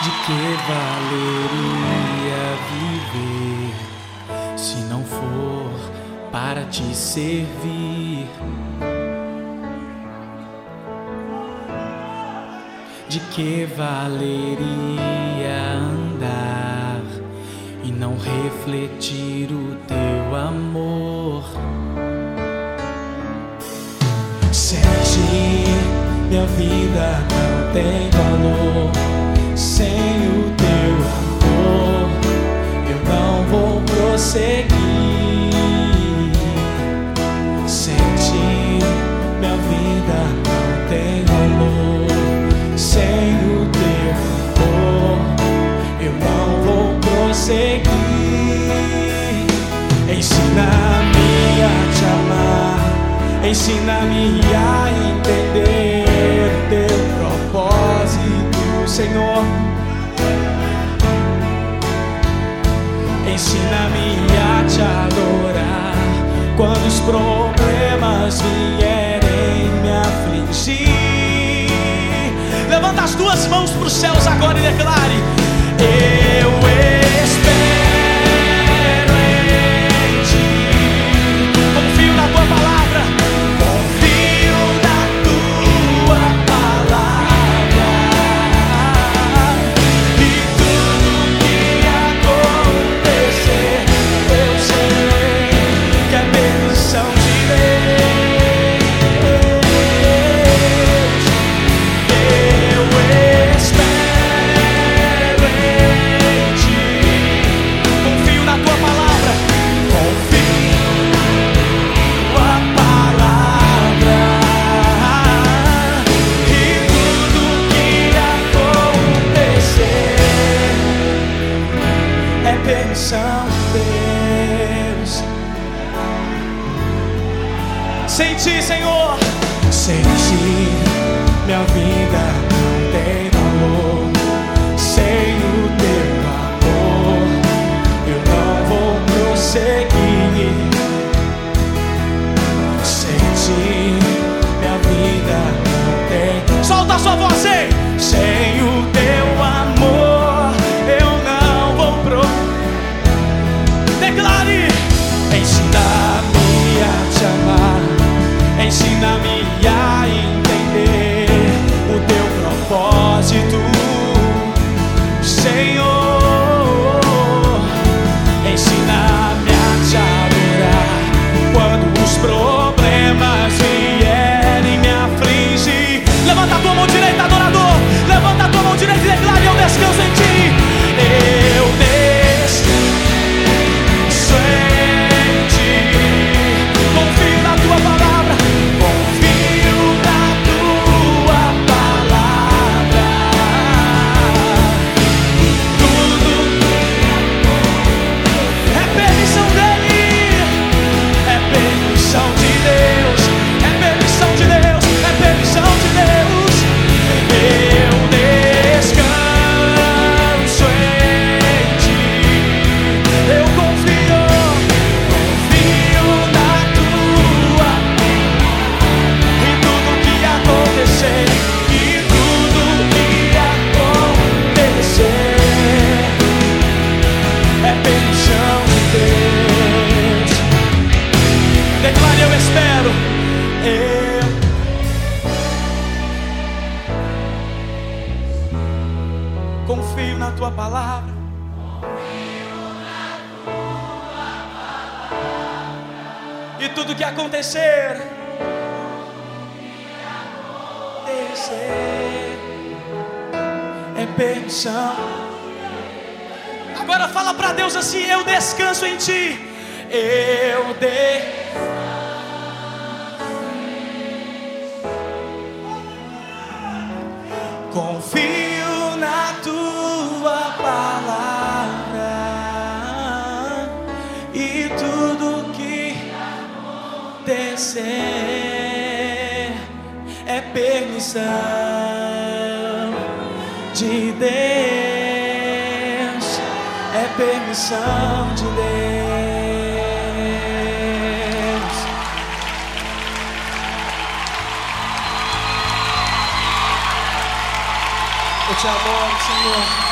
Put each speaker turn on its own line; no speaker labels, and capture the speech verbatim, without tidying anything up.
De que valeria viver se não for para te servir? De que valeria andar e não refletir o teu amor? Sem ti, minha vida não tem valor. Sem o teu amor, eu não vou prosseguir. Sem ti, minha vida não tem valor. Sem o teu amor, eu não vou prosseguir. Ensina-me a te amar, ensina-me a entender o teu propósito, Senhor. Ensina-me a te adorar quando os problemas vierem me afligir. Levanta as duas mãos para os céus agora e declare: eu espero em ti. Confio na tua palavra. Confio na tua palavra. E tudo que acontecer, eu sei que é bênção de Deus. Eu espero em ti. Confio na tua palavra. Confio na tua palavra. E tudo que acontecer é bênção de Deus. Sem ti, Senhor. Sem ti, minha vida não tem valor. Sem o teu amor, eu não vou prosseguir. Sem ti, minha vida não tem. Solta a sua voz, hein? Sem o teu amor, eu não vou prosseguir. Declare: ensina-me a te amar, ensina-me a entender o teu propósito, Senhor. Ensina-me a te adorar quando os problemas vierem me afligir. Levanta a tua mão direita, adorador. Levanta a tua mão direita e declare: eu descanso em ti. Eu descanso em ti. Confio na tua palavra. Confio na tua palavra. Tudo é permissão dele. É permissão de Deus. É permissão de Deus. É permissão de Deus. Eu descanso em ti. Eu confio. Confio na tua. E tudo que acontecer, e tudo que acontecer é permissão de Deus. Declare: eu espero. Eu confio na tua palavra. E tudo que acontecer, acontecer é permissão. Agora fala pra Deus assim: eu descanso em ti. Eu descanso. Confio na tua palavra. E tudo que acontecer é permissão de Deus. É permissão de Deus. Eu te adoro, Senhor.